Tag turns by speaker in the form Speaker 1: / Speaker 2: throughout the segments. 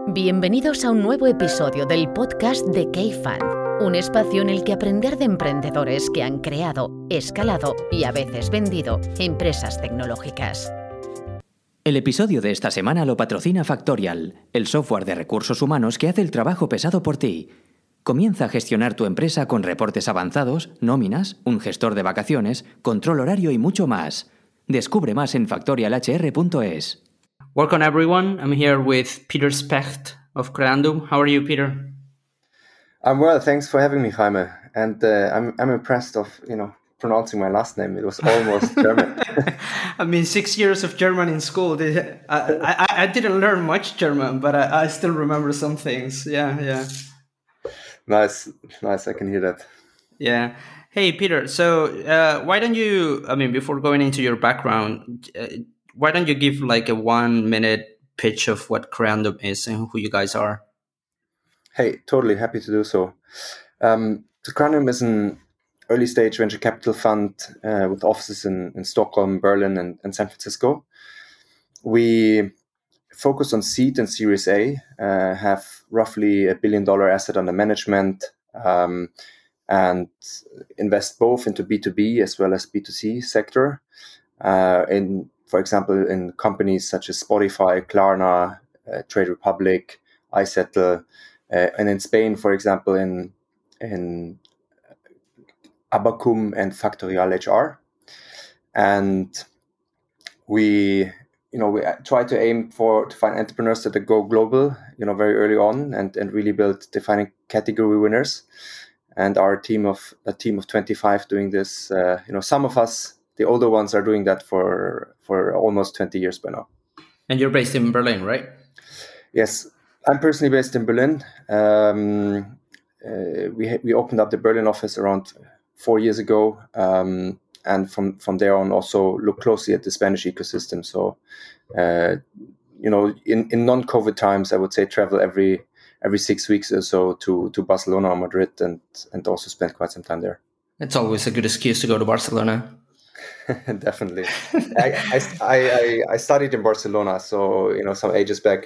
Speaker 1: Bienvenidos a un nuevo episodio del podcast de K-Fund, un espacio en el que aprender de emprendedores que han creado, escalado y a veces vendido empresas tecnológicas.
Speaker 2: El episodio de esta semana lo patrocina Factorial, el software de recursos humanos que hace el trabajo pesado por ti. Comienza a gestionar tu empresa con reportes avanzados, nóminas, un gestor de vacaciones, control horario y mucho más. Descubre más en factorialhr.es.
Speaker 3: Welcome everyone. I'm here with Peter Specht of Creandum. How are you, Peter?
Speaker 4: I'm well, thanks for having me, Jaime. And I'm impressed of pronouncing my last name. It was almost German.
Speaker 3: I mean, 6 years of German in school. I didn't learn much German, but I still remember some things. Yeah.
Speaker 4: Nice. I can hear that.
Speaker 3: Yeah. Hey, Peter. So why don't you? I mean, before going into your background, why don't you give like a 1 minute pitch of what Creandum is and who you guys are?
Speaker 4: Hey, totally happy to do so. So Creandum is an early stage venture capital fund with offices in Stockholm, Berlin, and San Francisco. We focus on seed and Series A, have roughly $1 billion asset under management, and invest both into B2B as well as B2C sector. For example, in companies such as Spotify, Klarna, Trade Republic, iZettle, and in Spain, for example, in Abacum and Factorial HR. And we try to aim to find entrepreneurs that go global, very early on, and really build defining category winners. And our team of 25 doing this. Some of us, the older ones, are doing that for almost 20 years by now.
Speaker 3: And you're based in Berlin, right?
Speaker 4: Yes, I'm personally based in Berlin. We opened up the Berlin office around 4 years ago, and from there on also look closely at the Spanish ecosystem. So, in non-COVID times, I would say travel every 6 weeks or so to Barcelona or Madrid, and also spend quite some time there.
Speaker 3: It's always a good excuse to go to Barcelona.
Speaker 4: Definitely. I studied in Barcelona, so some ages back,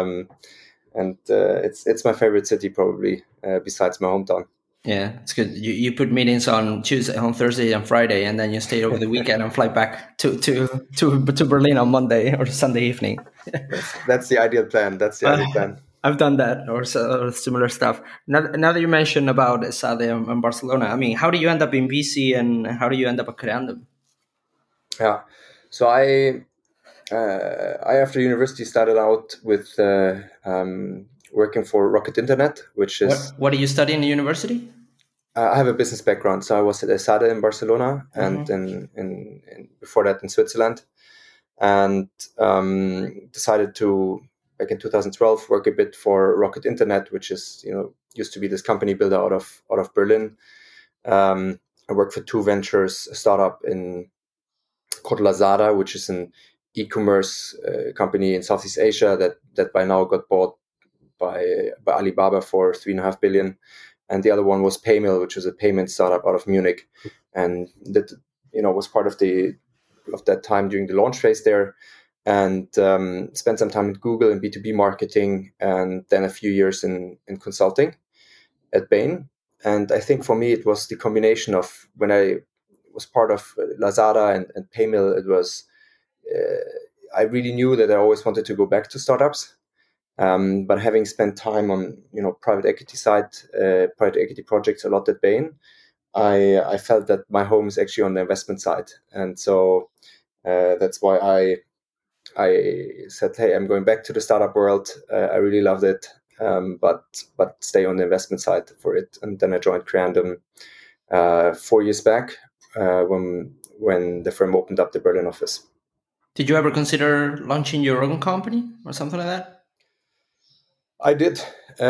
Speaker 4: and it's my favorite city probably, besides my hometown.
Speaker 3: Yeah, it's good. You put meetings on Thursday and Friday, and then you stay over the weekend and fly back to Berlin on Monday or Sunday evening.
Speaker 4: That's the ideal plan.
Speaker 3: I've done that or similar stuff. Now that you mentioned about Sade and Barcelona, I mean, how do you end up in VC and how do you end up at Creandum?
Speaker 4: Yeah, so I after university started out with working for Rocket Internet, which is...
Speaker 3: What do you study in the university?
Speaker 4: I have a business background, so I was at ESADE in Barcelona, and in before that in Switzerland, and decided to, back in 2012, work a bit for Rocket Internet, which is used to be this company builder out of Berlin. I worked for two ventures, a startup called Lazada, which is an e-commerce company in Southeast Asia that by now got bought by Alibaba for $3.5 billion, and the other one was Paymill, which was a payment startup out of Munich, and that was part of that time during the launch phase there, and spent some time at Google in B2B marketing, and then a few years in consulting at Bain. And I think for me it was the combination of when I was part of Lazada and Paymill. It was I really knew that I always wanted to go back to startups. But having spent time on private equity side, private equity projects a lot at Bain, I felt that my home is actually on the investment side, and so that's why I said, hey, I'm going back to the startup world. I really loved it, but stay on the investment side for it. And then I joined Creandum 4 years back when the firm opened up the Berlin office.
Speaker 3: Did you ever consider launching your own company or something like that?
Speaker 4: I did.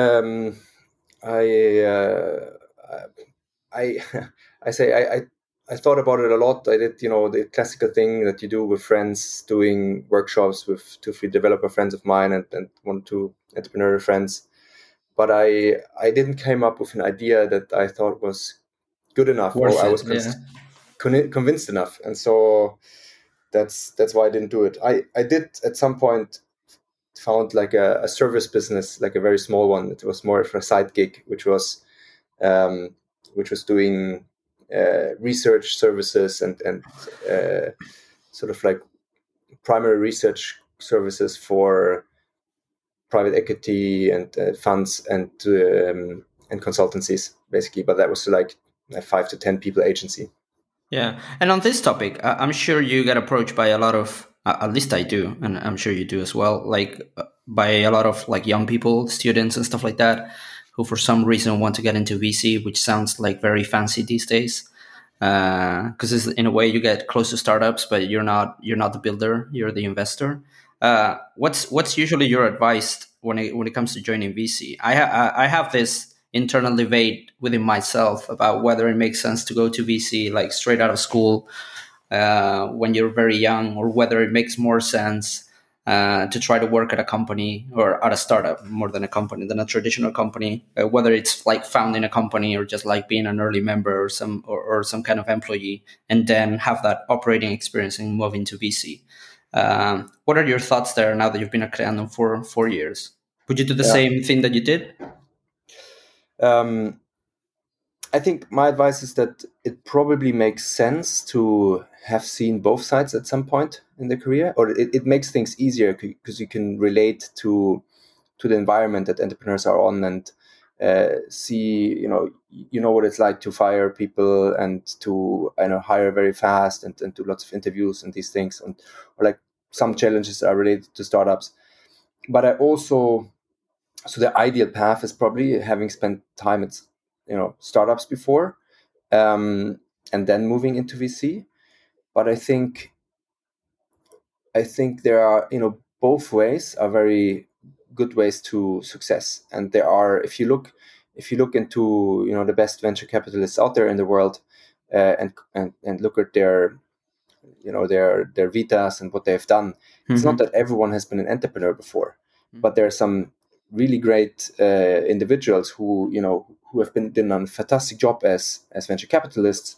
Speaker 4: I thought about it a lot. I did, the classical thing that you do with friends, doing workshops with 2-3 developer friends of mine and 1-2 entrepreneurial friends. But I didn't come up with an idea that I thought was good enough, or I was convinced enough, and so that's why I didn't do it. I did at some point found like a service business, like a very small one. It was more of a side gig, which was doing research services and sort of like primary research services for private equity and funds and consultancies, basically. But that was like a 5 to 10 people agency.
Speaker 3: Yeah. And on this topic, I'm sure you get approached by a lot of, at least I do, and I'm sure you do as well, like by a lot of like young people, students and stuff like that, who for some reason want to get into VC, which sounds like very fancy these days. Because in a way you get close to startups, but you're not the builder, you're the investor. What's usually your advice when it comes to joining VC? I have this internal debate within myself about whether it makes sense to go to VC like straight out of school when you're very young, or whether it makes more sense to try to work at a company or at a startup more than a traditional company, whether it's like founding a company or just like being an early member or some kind of employee, and then have that operating experience and move into VC. What are your thoughts there now that you've been at Creandum for 4 years? Would you do the same thing that you did?
Speaker 4: I think my advice is that it probably makes sense to have seen both sides at some point in the career, or it makes things easier because you can relate to the environment that entrepreneurs are on and see, you know what it's like to fire people and to hire very fast and do lots of interviews and these things, or like some challenges are related to startups. But so the ideal path is probably having spent time at startups before, and then moving into VC. But I think there are both ways are very good ways to success, and there are, if you look into the best venture capitalists out there in the world, and look at their vitas and what they've done. Mm-hmm. It's not that everyone has been an entrepreneur before, but there are some really great individuals who have done a fantastic job as venture capitalists,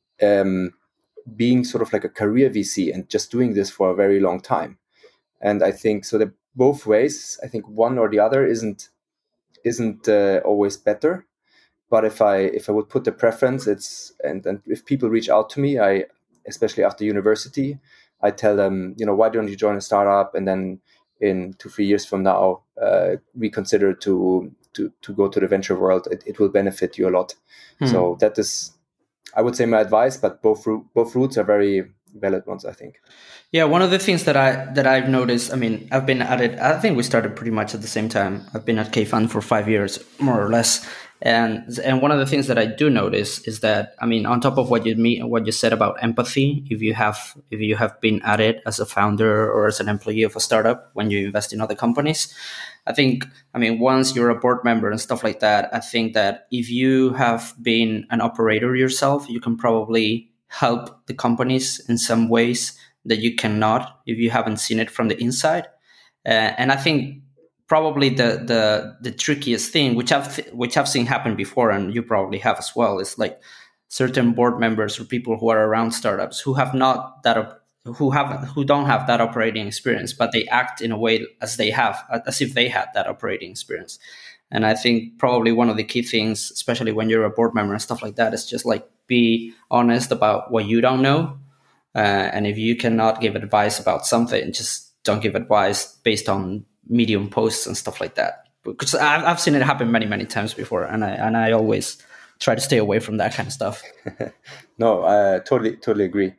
Speaker 4: being sort of like a career VC and just doing this for a very long time. And I think so that both ways, I think one or the other isn't always better. But if I would put the preference, and if people reach out to me, especially after university, I tell them, why don't you join a startup, and then in 2-3 years from now, reconsider to go to the venture world. It will benefit you a lot. So that is, I would say, my advice. But both routes are very valid ones, I think.
Speaker 3: Yeah, one of the things that I've noticed, I've been at it, I think we started pretty much at the same time. I've been at KFund for 5 years, more or less. And one of the things that I do notice is that, on top of what you said about empathy, if you have been at it as a founder or as an employee of a startup when you invest in other companies, I think, once you're a board member and stuff like that, I think that if you have been an operator yourself, you can probably help the companies in some ways that you cannot if you haven't seen it from the inside. And I think probably the trickiest thing, which I've seen happen before, and you probably have as well, is like certain board members or people who are around startups who don't have that operating experience, but they act in a way as if they had that operating experience. And I think probably one of the key things, especially when you're a board member and stuff like that, is just like be honest about what you don't know. And if you cannot give advice about something, just don't give advice based on Medium posts and stuff like that. Because I've seen it happen many, many times before, and I always try to stay away from that kind of stuff.
Speaker 4: No, I totally agree.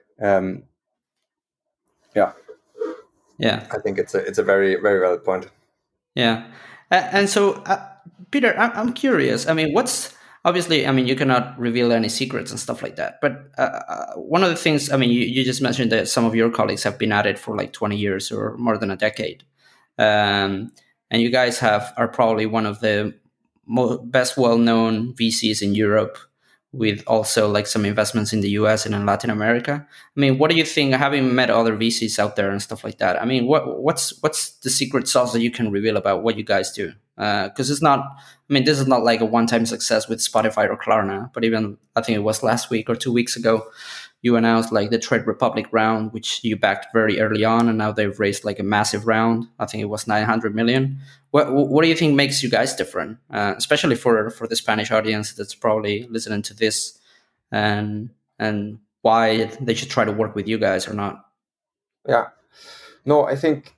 Speaker 4: Yeah. I think it's a very, very valid point.
Speaker 3: Yeah, and so Peter, I'm curious. What's obviously, you cannot reveal any secrets and stuff like that. But one of the things, you just mentioned that some of your colleagues have been at it for like 20 years or more than a decade. And you guys are probably one of the best well-known VCs in Europe, with also like some investments in the US and in Latin America. What do you think, having met other VCs out there and stuff like that? What's the secret sauce that you can reveal about what you guys do? Because it's not, this is not like a one-time success with Spotify or Klarna, but even I think it was last week or 2 weeks ago, you announced like the Trade Republic round, which you backed very early on, and now they've raised like a massive round. I think it was 900 million. What do you think makes you guys different, especially for the Spanish audience that's probably listening to this, and why they should try to work with you guys or not?
Speaker 4: Yeah, no, I think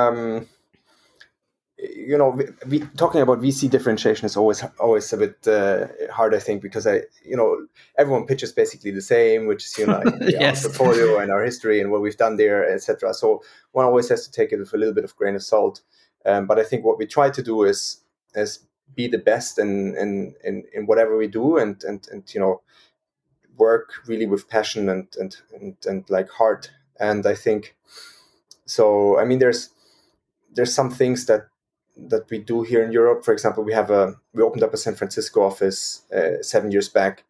Speaker 4: talking about VC differentiation is always a bit hard, I think, because everyone pitches basically the same, which is
Speaker 3: Yes.
Speaker 4: our portfolio and our history and what we've done there, etc. So one always has to take it with a little bit of grain of salt. But I think what we try to do is be the best in whatever we do, and work really with passion and like heart. And I think so. I mean, there's some things that we do here in Europe. For example, we opened up a San Francisco office 7 years back,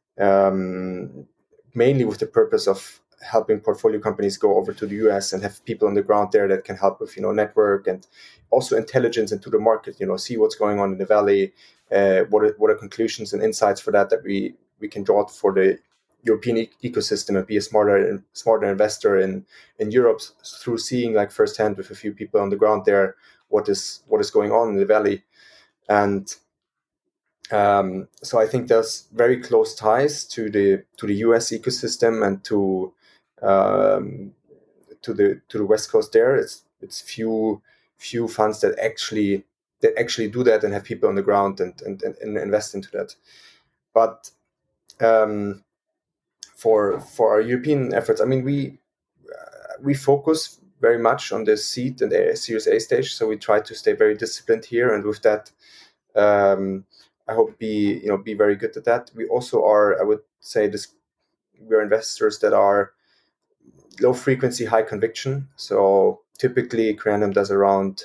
Speaker 4: mainly with the purpose of helping portfolio companies go over to the US and have people on the ground there that can help with network and also intelligence into the market. See what's going on in the valley. What are conclusions and insights for that we can draw for the European ecosystem, and be a smarter investor in Europe through seeing like firsthand with a few people on the ground there what is going on in the valley. And so I think there's very close ties to the US ecosystem and to the West Coast there. It's few funds that actually do that and have people on the ground and invest into that. But for our European efforts, I mean, we focus very much on the seed and the Series A stage, so we try to stay very disciplined here, and with that, I hope be very good at that. We also are, I would say, we're investors that are low frequency, high conviction. So typically, Creandum does around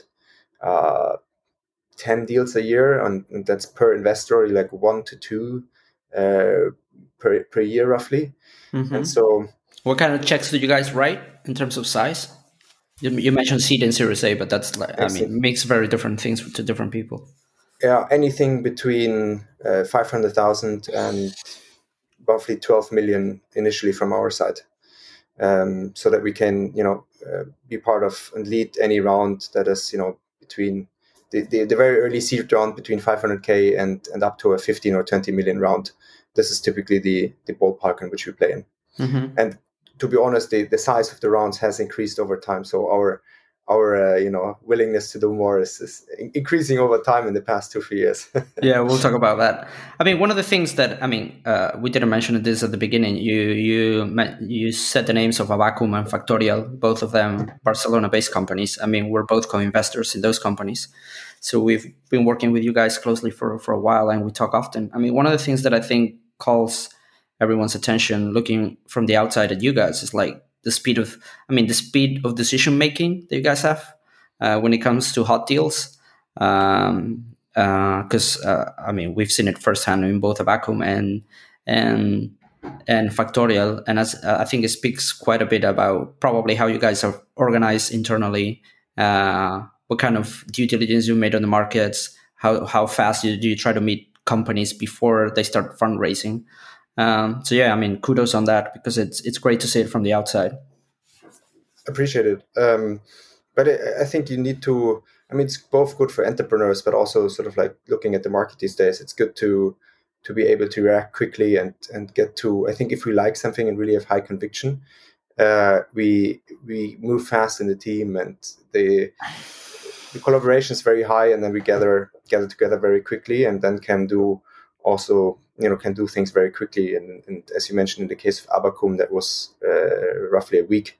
Speaker 4: 10 deals a year, and that's per investor, like 1 to 2 per year roughly.
Speaker 3: Mm-hmm.
Speaker 4: And so,
Speaker 3: what kind of checks do you guys write in terms of size? You mentioned seed and Series A, but that's makes very different things to different people.
Speaker 4: Yeah, anything between 500,000 and roughly 12 million initially from our side, so that we can be part of and lead any round that is between the very early seed round between 500K and up to a 15 or 20 million round. This is typically the ballpark in which we play in.
Speaker 3: Mm-hmm.
Speaker 4: And to be honest, the size of the rounds has increased over time. So our willingness to do more is increasing over time in the past 2-3 years.
Speaker 3: Yeah, we'll talk about that. I mean, one of the things that we didn't mention this at the beginning. You said the names of Abacum and Factorial, both of them Barcelona-based companies. I mean, we're both co-investors in those companies, so we've been working with you guys closely for a while, and we talk often. I mean, one of the things that I think calls everyone's attention, looking from the outside at you guys, is like the speed of decision making that you guys have when it comes to hot deals. Because we've seen it firsthand in both Abacum and Factorial, and as I think it speaks quite a bit about probably how you guys are organized internally, what kind of due diligence you made on the markets, how fast do you try to meet companies before they start fundraising. So yeah, I mean, kudos on that, because it's great to see it from the outside.
Speaker 4: Appreciate it. But I think you need to, it's both good for entrepreneurs, but also sort of like looking at the market these days, it's good to be able to react quickly and get to, I think if we like something and really have high conviction, we move fast in the team, and the collaboration is very high, and then we gather together very quickly, and then can do things very quickly. And as you mentioned, in the case of Abacum, that was roughly a week.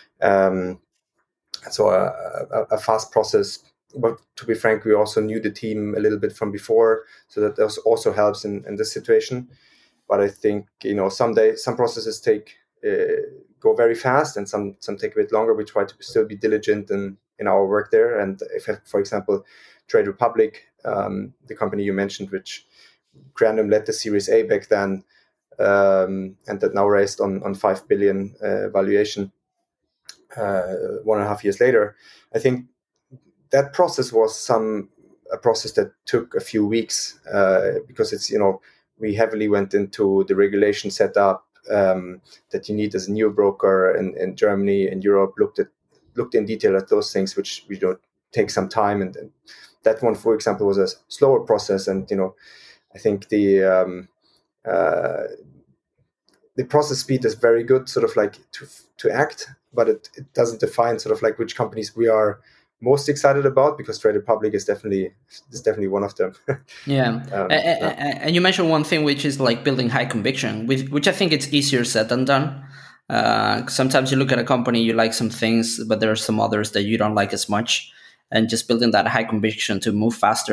Speaker 4: So a fast process. But to be frank, we also knew the team a little bit from before, so that also helps in this situation. But I think some processes go very fast, and some take a bit longer. We try to still be diligent in our work there. And if, for example, Trade Republic, the company you mentioned, which Creandum led the Series A back then, and that now raised on 5 billion valuation 1.5 years later. I think that process was a process that took a few weeks, because it's we heavily went into the regulation setup, that you need as a new broker in Germany and Europe, looked in detail at those things, which take some time, and that one, for example, was a slower process. And I think the process speed is very good, sort of like to act, but it doesn't define sort of like which companies we are most excited about, because Trade Republic is definitely one of them.
Speaker 3: Yeah. And you mentioned one thing, which is like building high conviction, which I think it's easier said than done. Sometimes you look at a company, you like some things, but there are some others that you don't like as much. And just building that high conviction to move fast,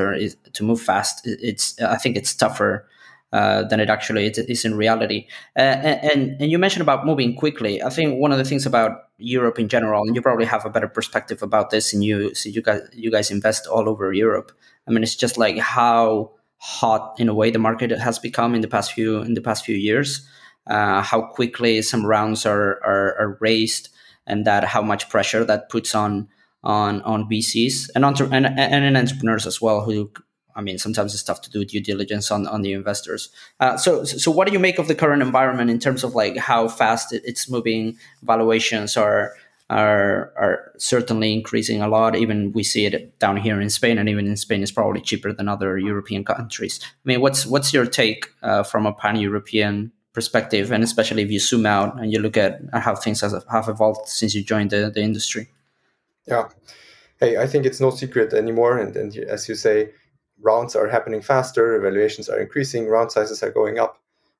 Speaker 3: I think it's tougher than it actually is in reality. And you mentioned about moving quickly. I think one of the things about Europe in general, and you probably have a better perspective about this, and you guys invest all over Europe. I mean, it's just like how hot in a way the market has become in the past few years. How quickly some rounds are raised, and that how much pressure that puts on VCs and entrepreneurs as well, who, I mean, sometimes it's tough to do due diligence on the investors. So what do you make of the current environment in terms of like how fast it's moving? Valuations are certainly increasing a lot. Even we see it down here in Spain, and even in Spain, it's probably cheaper than other European countries. I mean, what's your take from a pan-European perspective, and especially if you zoom out and you look at how things have evolved since you joined the industry?
Speaker 4: Yeah. Hey, I think it's no secret anymore. And as you say, rounds are happening faster, evaluations are increasing, round sizes are going up.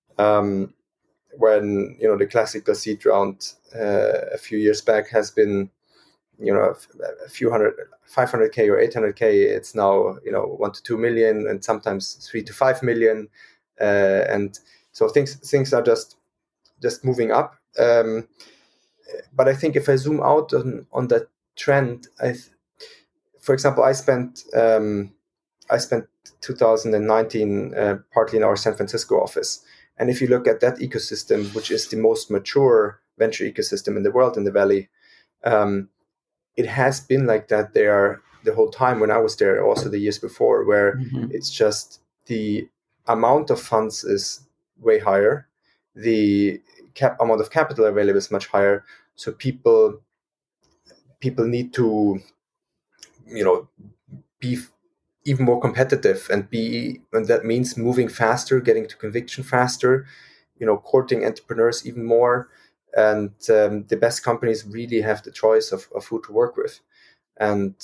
Speaker 4: When, the classical seed round a few years back has been, a few hundred, 500K or 800K, it's now, 1 to 2 million, and sometimes 3 to 5 million. And so things are just moving up. But I think if I zoom out on that trend, for example, I spent 2019 partly in our San Francisco office. And if you look at that ecosystem, which is the most mature venture ecosystem in the world in the Valley, it has been like that there the whole time when I was there, also the years before, where it's just the amount of funds is way higher. The amount of capital available is much higher. So people need to, be even more competitive, and that means moving faster, getting to conviction faster, courting entrepreneurs even more. And the best companies really have the choice of who to work with. And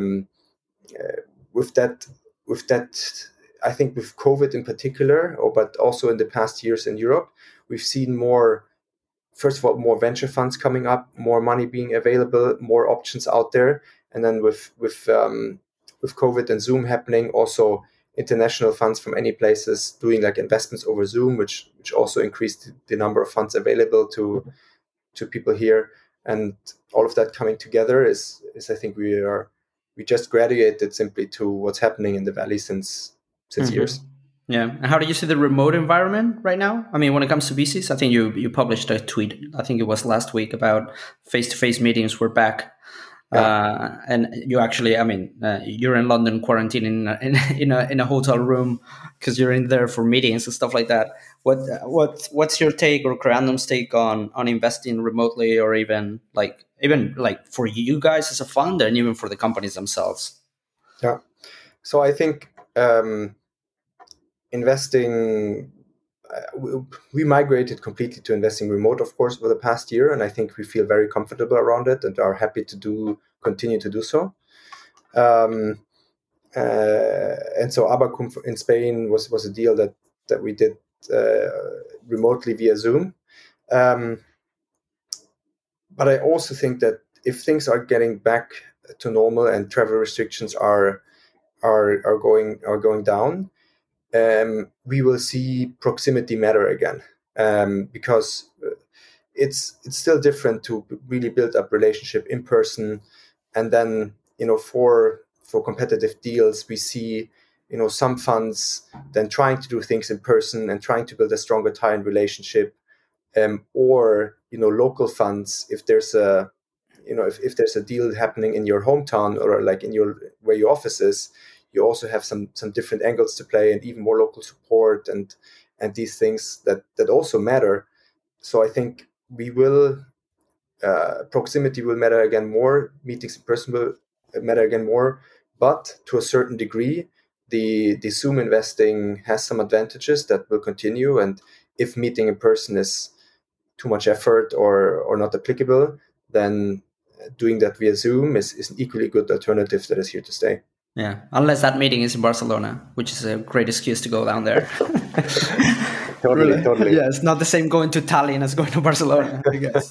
Speaker 4: with that, I think with COVID in particular, but also in the past years in Europe, we've seen first of all, more venture funds coming up, more money being available, more options out there. And then with COVID and Zoom happening, also international funds from any places doing like investments over Zoom, which also increased the number of funds available to people here. And all of that coming together is I think we just graduated simply to what's happening in the Valley since years.
Speaker 3: Yeah. And how do you see the remote environment right now? I mean, when it comes to VCs, I think you published a tweet, I think it was last week, about face-to-face meetings were back. Yeah. And you actually, I mean, you're in London quarantining in a hotel room because you're in there for meetings and stuff like that. What's your take, or Creandum's take on investing remotely, or even like for you guys as a fund, and even for the companies themselves?
Speaker 4: Yeah. So I think investing, we migrated completely to investing remote, of course, for the past year, and I think we feel very comfortable around it and are happy to continue to do so. And so Abacum in Spain was a deal that we did remotely via Zoom. But I also think that if things are getting back to normal and travel restrictions are going down, we will see proximity matter again, because it's still different to really build up relationship in person. And then, for competitive deals, we see, some funds then trying to do things in person and trying to build a stronger tie and relationship, or, local funds, if there's a deal happening in your hometown or like where your office is, you also have some different angles to play, and even more local support and these things that also matter. So I think we will proximity will matter again more. Meetings in person will matter again more, but to a certain degree, the Zoom investing has some advantages that will continue. And if meeting in person is too much effort or not applicable, then doing that via Zoom is an equally good alternative that is here to stay.
Speaker 3: Yeah, unless that meeting is in Barcelona, which is a great excuse to go down there.
Speaker 4: Totally.
Speaker 3: Yeah, it's not the same going to Tallinn as going to Barcelona, I guess.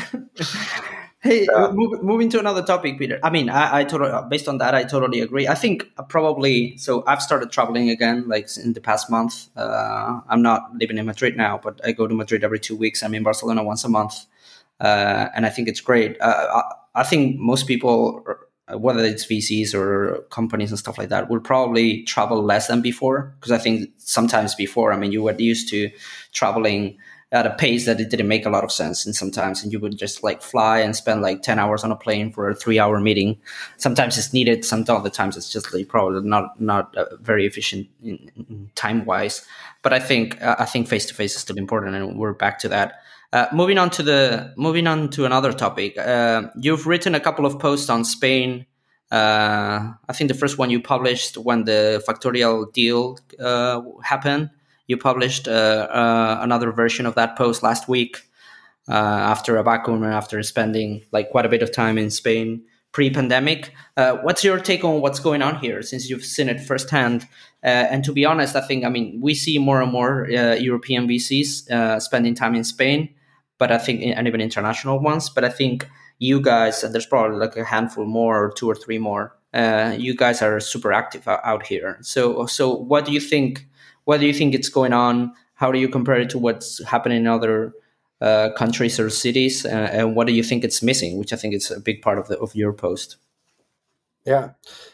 Speaker 3: Hey, moving to another topic, Peter. I mean, I totally, based on that, I totally agree. I think probably, so I've started traveling again, like in the past month. I'm not living in Madrid now, but I go to Madrid every 2 weeks. I'm in Barcelona once a month. And I think it's great. I think most people, whether it's VCs or companies and stuff like that, will probably travel less than before. Because I think sometimes before, I mean, you were used to traveling at a pace that it didn't make a lot of sense. And sometimes, and you would just like fly and spend like 10 hours on a plane for a 3-hour meeting. Sometimes it's needed. Some other times it's just like probably not very efficient in time wise. But I think face to face is still important, and we're back to that. Moving on to another topic. You've written a couple of posts on Spain. I think the first one you published when the Factorial deal happened. You published another version of that post last week after a vacuum and after spending like quite a bit of time in Spain pre-pandemic. What's your take on what's going on here, since you've seen it firsthand? And to be honest, I think, we see more and more European VCs spending time in Spain, but I think, and even international ones. But I think you guys, and there's probably like a handful more, or 2 or 3 more. You guys are super active out here. So what do you think? What do you think it's going on? How do you compare it to what's happening in other countries or cities? And what do you think it's missing? Which I think is a big part of your post.
Speaker 4: Yeah.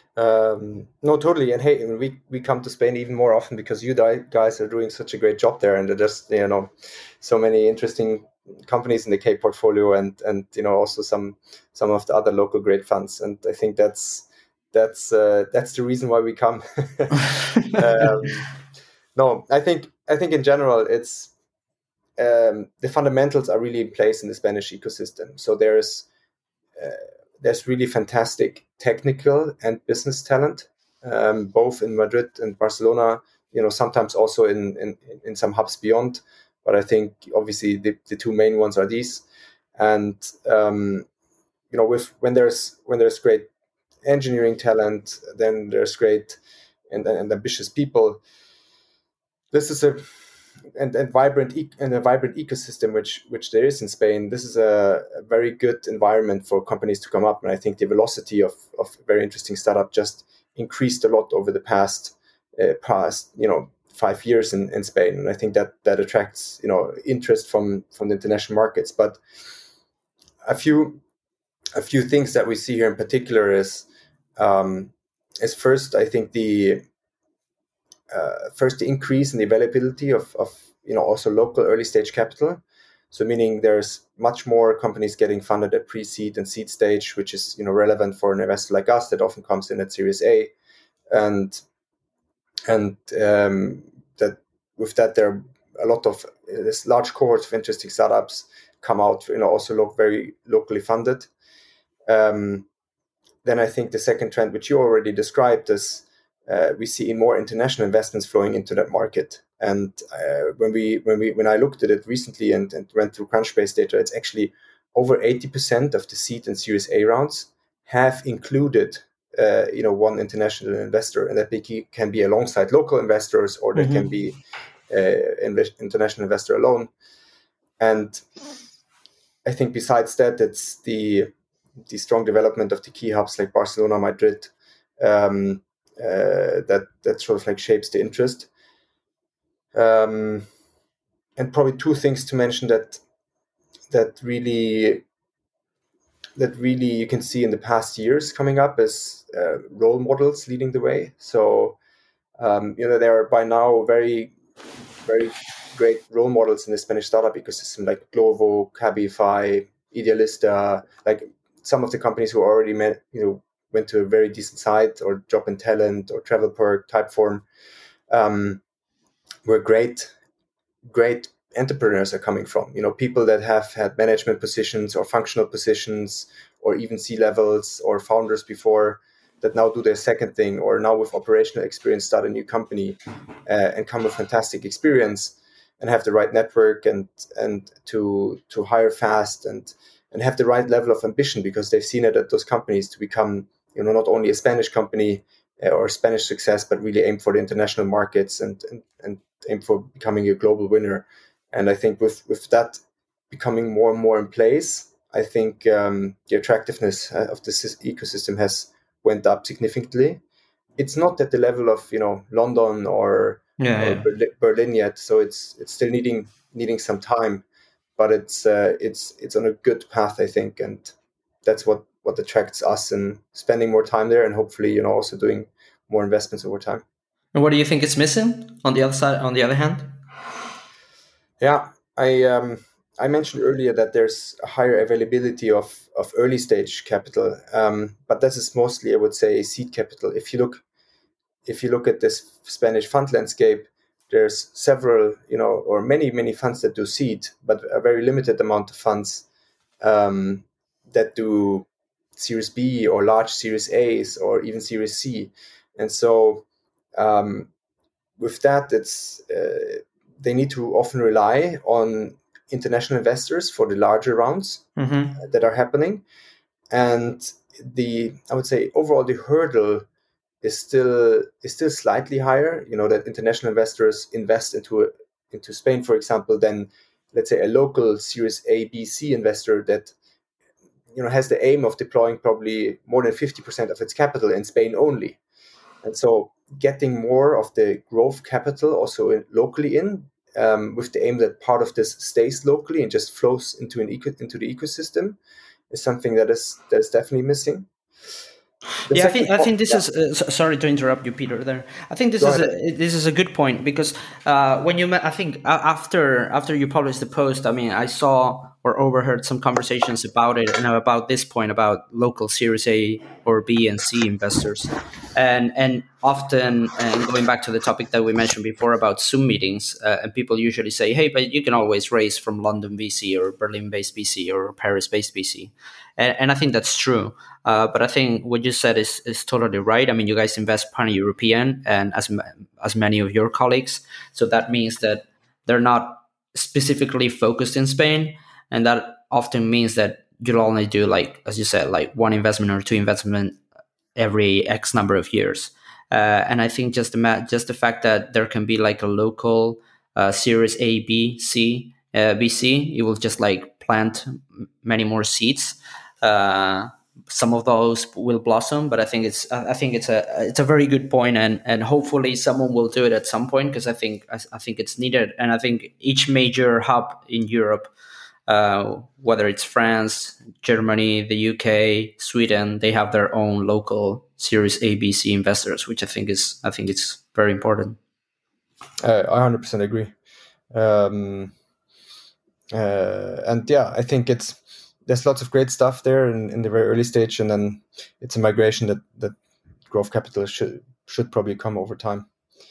Speaker 4: No, totally. And hey, we come to Spain even more often because you guys are doing such a great job there, and there's so many interesting companies in the K portfolio, and also some of the other local great funds. And I think that's the reason why we come. No, I think in general it's the fundamentals are really in place in the Spanish ecosystem. So there's really fantastic technical and business talent, both in Madrid and Barcelona. Sometimes also in some hubs beyond. But I think obviously the 2 main ones are these. And when there's great engineering talent, then there's great and ambitious people. This is a vibrant ecosystem which there is in Spain. This is a very good environment for companies to come up, and I think the velocity of very interesting startup just increased a lot over the past 5 years in Spain, and I think that attracts interest from the international markets. But a few things that we see here in particular is first, I think the increase in the availability of also local early stage capital. So meaning there's much more companies getting funded at pre-seed and seed stage, which is relevant for an investor like us that often comes in at Series A, and that with that there are a lot of this large cohorts of interesting startups come out, also look very locally funded. Then I think the second trend, which you already described, is we see more international investments flowing into that market. And when I looked at it recently and went through Crunchbase data, it's actually over 80% of the seed and Series A rounds have included one international investor, and that can be alongside local investors, or they can be international investor alone. And I think besides that, it's the strong development of the key hubs like Barcelona, Madrid, that sort of like shapes the interest. And probably 2 things to mention that really you can see in the past years coming up is role models leading the way. So there are by now very, very great role models in the Spanish startup ecosystem, like Glovo, Cabify, Idealista, like some of the companies who already went to a very decent site, or Job and Talent or Travelperk, Typeform, were great entrepreneurs are coming from. People that have had management positions or functional positions or even C-levels or founders before that now do their second thing, or now with operational experience start a new company and come with fantastic experience and have the right network and to hire fast and have the right level of ambition, because they've seen it at those companies to become not only a Spanish company or a Spanish success, but really aim for the international markets and aim for becoming a global winner. And I think with that becoming more and more in place, I think the attractiveness of this ecosystem has went up significantly. It's not at the level of London or Berlin yet, so it's still needing some time, but it's on a good path, I think, and that's what attracts us, and spending more time there, and hopefully also doing more investments over time.
Speaker 3: And what do you think is missing on the other side? On the other hand,
Speaker 4: I mentioned earlier that there's a higher availability of early stage capital, but this is mostly, I would say, seed capital. If you look at this Spanish fund landscape, there's several, or many funds that do seed, but a very limited amount of funds that do Series B or large Series A's or even Series C. And so with that, it's they need to often rely on international investors for the larger rounds that are happening. And I would say overall the hurdle is still slightly higher, that international investors invest into Spain, for example, than, let's say, a local Series A, B, C investor that has the aim of deploying probably more than 50% of its capital in Spain only. And so getting more of the growth capital also locally with the aim that part of this stays locally and just flows into the ecosystem is something that is definitely missing.
Speaker 3: I think this is. Sorry to interrupt you, Peter. There, I think this is a good point, because when I think after you published the post, I mean, I saw or overheard some conversations about it, and about this point about local Series A or B and C investors, and often, and going back to the topic that we mentioned before about Zoom meetings, and people usually say, hey, but you can always raise from London VC or Berlin-based VC or Paris-based VC, and I think that's true. But I think what you said is totally right. I mean, you guys invest pan-European, and as many of your colleagues, so that means that they're not specifically focused in Spain, and that often means that you'll only do, like, as you said, like one investment or two investment every X number of years. And I think just the fact that there can be like a local Series A, B, C, VC, it will just like plant many more seeds. Some of those will blossom, but I think it's a very good point, and hopefully someone will do it at some point, because I think it's needed, and I think each major hub in Europe, whether it's France, Germany, the UK, Sweden, they have their own local Series A, B, C investors, which I think it's very important.
Speaker 4: I 100% agree, and yeah, I think there's lots of great stuff there in the very early stage, and then it's a migration that growth capital should probably come over time.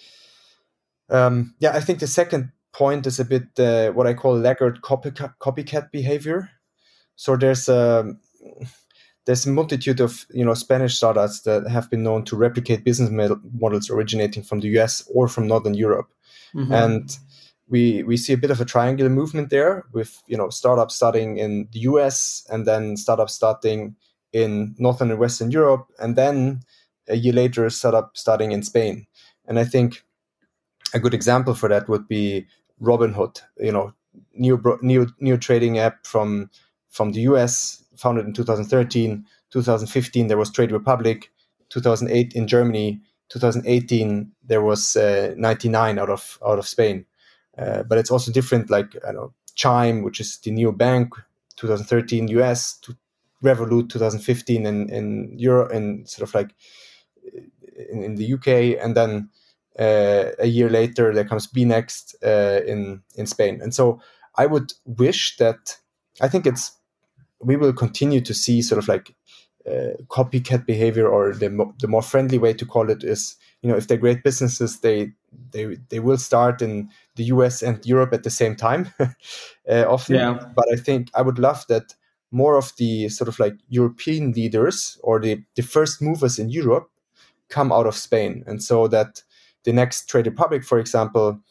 Speaker 4: I think the second point is a bit what I call laggard copycat behavior. So there's a multitude of Spanish startups that have been known to replicate business models originating from the US or from Northern Europe, and we see a bit of a triangular movement there, with startups starting in the US, and then startups starting in Northern and Western Europe, and then a year later a startup starting in Spain. And I think a good example for that would be Robinhood, new trading app from the US, founded in 2013. 2015 there was Trade Republic. 2008 in Germany. 2018 there was 99 out of Spain. But it's also different, like Chime, which is the new bank, 2013 US, to Revolut 2015 in Europe, and sort of like in the UK, and then a year later there comes Bnext in Spain. And so I would wish that, I think we will continue to see sort of like copycat behavior, or the more friendly way to call it is if they're great businesses, they will start in the US and Europe at the same time often.
Speaker 3: Yeah.
Speaker 4: But I think I would love that more of the sort of like European leaders or the first movers in Europe come out of Spain, and so that the next Trade Republic, for example,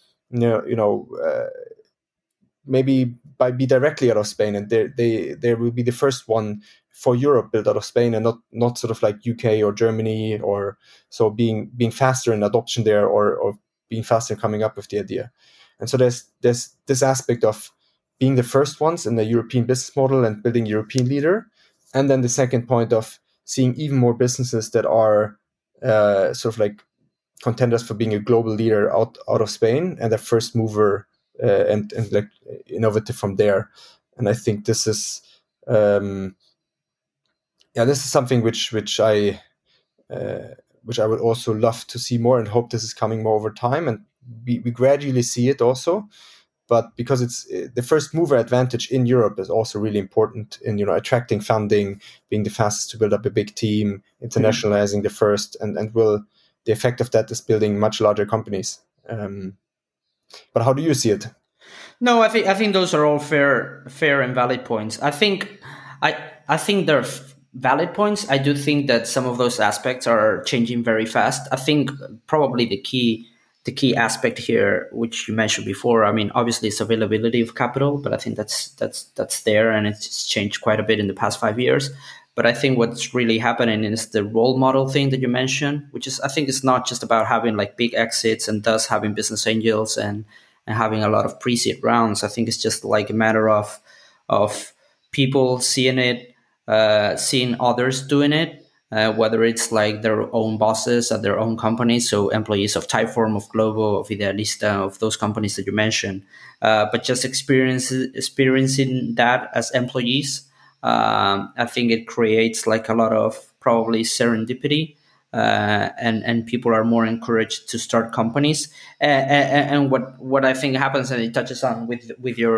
Speaker 4: maybe be directly out of Spain, and they will be the first one for Europe built out of Spain, and not sort of like UK or Germany, or so being faster in adoption there, or being faster coming up with the idea. And so there's this aspect of being the first ones in the European business model and building European leader, and then the second point of seeing even more businesses that are sort of like contenders for being a global leader out of Spain, and a first mover and like innovative from there. And I think this is this is something which I would also love to see more, and hope this is coming more over time, and we gradually see it also. But because it's the first mover advantage in Europe is also really important in attracting funding, being the fastest to build up a big team, internationalizing the first, and the effect of that is building much larger companies. But how do you see it?
Speaker 3: No, I think those are all fair and valid points. I think they're valid points. I do think that some of those aspects are changing very fast. I think probably the key aspect here, which you mentioned before, I mean, obviously it's availability of capital, but I think that's there, and it's changed quite a bit in the past 5 years. But I think what's really happening is the role model thing that you mentioned, which is, I think it's not just about having like big exits and thus having business angels and having a lot of pre-seed rounds. I think it's just like a matter of people seeing it, seeing others doing it, whether it's like their own bosses at their own companies, so employees of Typeform, of Glovo, of Idealista, of those companies that you mentioned, but just experiencing that as employees. I think it creates like a lot of probably serendipity, and people are more encouraged to start companies. And what I think happens, and it touches on with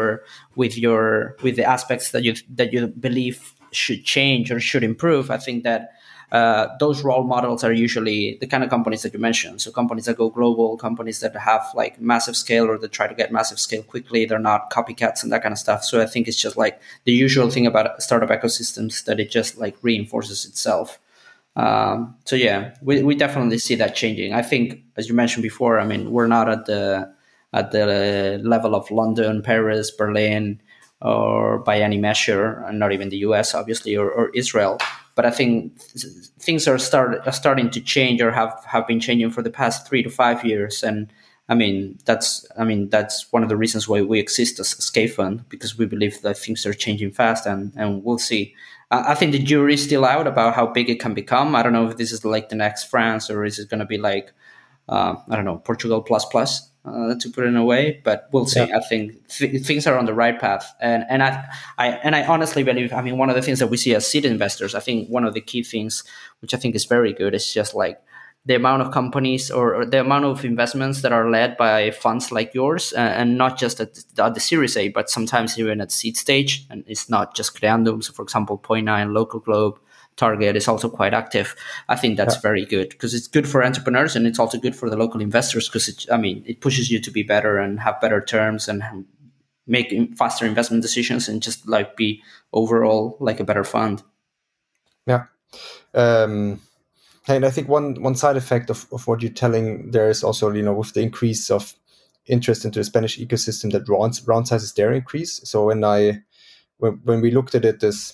Speaker 3: the aspects that you believe should change or should improve. I think that those role models are usually the kind of companies that you mentioned. So companies that go global, companies that have like massive scale, or that try to get massive scale quickly. They're not copycats and that kind of stuff. So I think it's just like the usual thing about startup ecosystems, that it just like reinforces itself. So yeah, we definitely see that changing. I think, as you mentioned before, I mean, we're not at the level of London, Paris, Berlin, or by any measure, and not even the US, obviously, or Israel. But I think things are starting to change, or have been changing for the past 3 to 5 years. And I mean that's one of the reasons why we exist as Scafund, because we believe that things are changing fast, and we'll see. I think the jury is still out about how big it can become. I don't know if this is like the next France, or is it going to be like I don't know, Portugal plus, to put it in a way, but we'll see. Yeah. I think things are on the right path, and I honestly believe. I mean, one of the things that we see as seed investors, I think one of the key things, which I think is very good, is just like the amount of companies or the amount of investments that are led by funds like yours, and not just at the Series A, but sometimes even at seed stage. And it's not just Creandum. So, for example, Point9, Local Globe, Target is also quite active. I think that's very good, because it's good for entrepreneurs, and it's also good for the local investors, because it pushes you to be better and have better terms and make faster investment decisions, and just like be overall like a better fund.
Speaker 4: Yeah. And I think one side effect of what you're telling there is also, with the increase of interest into the Spanish ecosystem, that round sizes there increase. So when we looked at it, this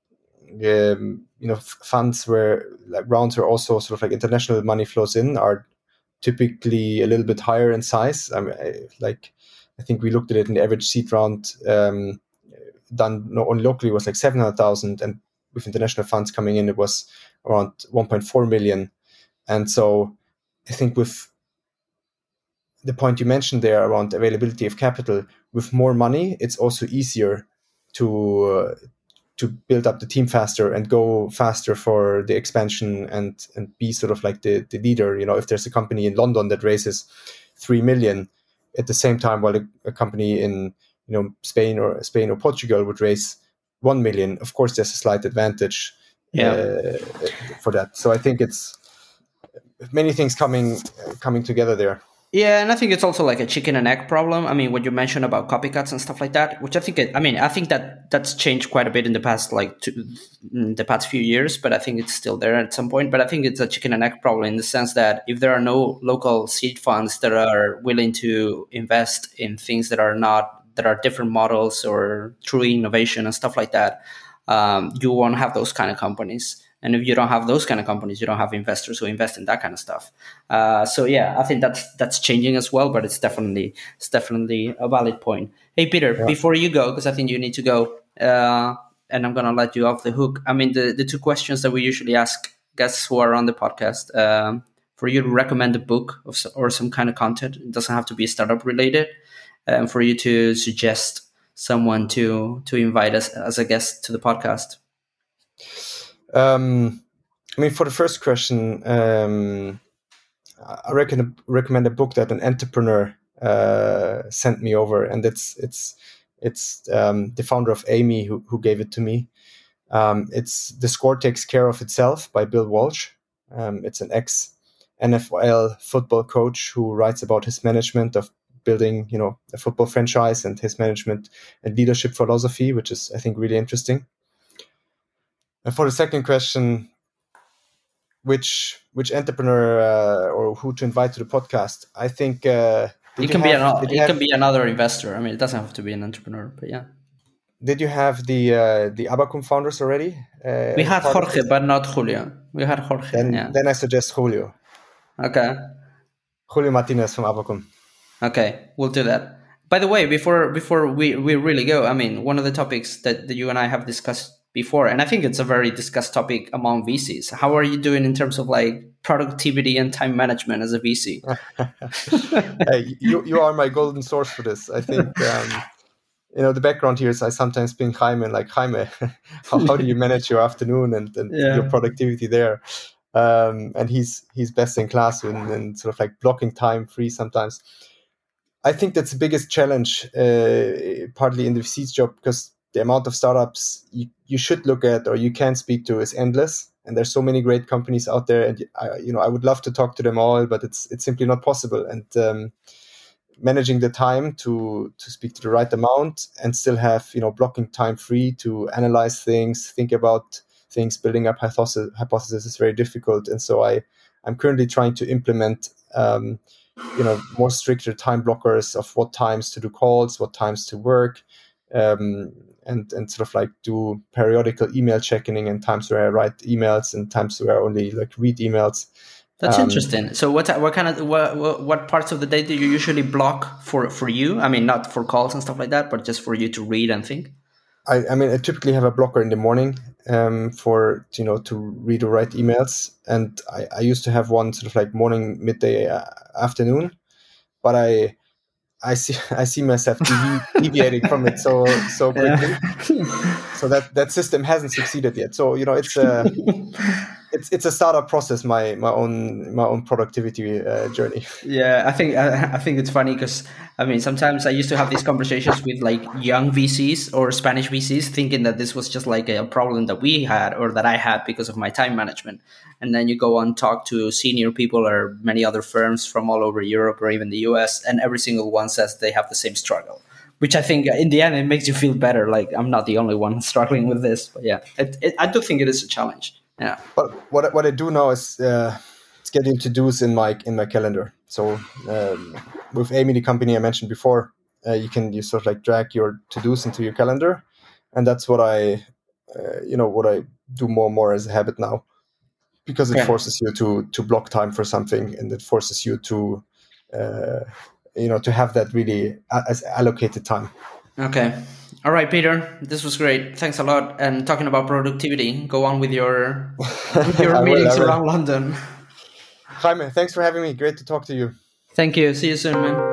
Speaker 4: funds where like rounds are also sort of like international money flows in are typically a little bit higher in size. I think we looked at it in the average seed round done only locally was like 700,000, and with international funds coming in, it was around 1.4 million. And so I think with the point you mentioned there around availability of capital, with more money, it's also easier to build up the team faster and go faster for the expansion, and be sort of like the leader. If there's a company in London that raises 3 million at the same time, while a company in Spain or Portugal would raise 1 million, of course there's a slight advantage for that. So I think it's many things coming together there.
Speaker 3: Yeah, and I think it's also like a chicken and egg problem. I mean, what you mentioned about copycats and stuff like that, which I think that's changed quite a bit in the past, the past few years. But I think it's still there at some point. But I think it's a chicken and egg problem in the sense that if there are no local seed funds that are willing to invest in things that are different models or true innovation and stuff like that, you won't have those kind of companies. And if you don't have those kind of companies, you don't have investors who invest in that kind of stuff. So yeah, I think that's changing as well, but it's definitely a valid point. Hey, Peter, before you go, because I think you need to go, and I'm going to let you off the hook. I mean, the two questions that we usually ask guests who are on the podcast, for you to recommend a book or some kind of content. It doesn't have to be startup related. And for you to suggest someone to invite us as a guest to the podcast.
Speaker 4: I mean, for the first question, I recommend a book that an entrepreneur sent me over, and it's the founder of Amy who gave it to me. It's The Score Takes Care of Itself by Bill Walsh. It's an ex-NFL football coach who writes about his management of building, a football franchise and his management and leadership philosophy, which is, I think, really interesting. And for the second question, which entrepreneur or who to invite to the podcast? I think
Speaker 3: it can be another investor. I mean, it doesn't have to be an entrepreneur, but yeah.
Speaker 4: Did you have the Abacum founders already?
Speaker 3: We had Jorge, but not Julio. We had Jorge.
Speaker 4: Then I suggest Julio.
Speaker 3: Okay.
Speaker 4: Julio Martinez from Abacum.
Speaker 3: Okay, we'll do that. By the way, before we really go, I mean, one of the topics that you and I have discussed before, and I think it's a very discussed topic among VCs. How are you doing in terms of like productivity and time management as a VC?
Speaker 4: Hey, you are my golden source for this. I think the background here is I sometimes ping Jaime like, Jaime, how do you manage your afternoon and your productivity there? And he's best in class in sort of like blocking time free sometimes. I think that's the biggest challenge, partly in the VC's job, because the amount of startups you should look at or you can speak to is endless, and there's so many great companies out there. And I would love to talk to them all, but it's simply not possible. And managing the time to speak to the right amount and still have blocking time free to analyze things, think about things, building up hypothesis is very difficult. And so I'm currently trying to implement more stricter time blockers of what times to do calls, what times to work. And sort of like do periodical email checking and times where I write emails and times where I only like read emails.
Speaker 3: That's interesting. So what parts of the day do you usually block for you? I mean, not for calls and stuff like that, but just for you to read and think.
Speaker 4: I mean, I typically have a blocker in the morning for to read or write emails, and I used to have one sort of like morning, midday, afternoon, but I see myself deviating from it so quickly. Yeah. So that system hasn't succeeded yet. So it's a startup process. My own productivity journey.
Speaker 3: Yeah, I think it's funny because I mean sometimes I used to have these conversations with like young VCs or Spanish VCs, thinking that this was just like a problem that we had or that I had because of my time management. And then you go on talk to senior people or many other firms from all over Europe or even the US, and every single one says they have the same struggle, which I think in the end, it makes you feel better. Like I'm not the only one struggling with this, but yeah, I do think it is a challenge. Yeah.
Speaker 4: But what I do now is scheduling to-dos in my calendar. So with Amy, the company I mentioned before, you sort of like drag your to-dos into your calendar, and that's what I do more and more as a habit now. Because it forces you to block time for something, and it forces you to to have that really as allocated time.
Speaker 3: Okay. All right, Peter, this was great. Thanks a lot. And talking about productivity, go on with your meetings around London.
Speaker 4: Jaime, thanks for having me. Great to talk to you.
Speaker 3: Thank you. See you soon, man.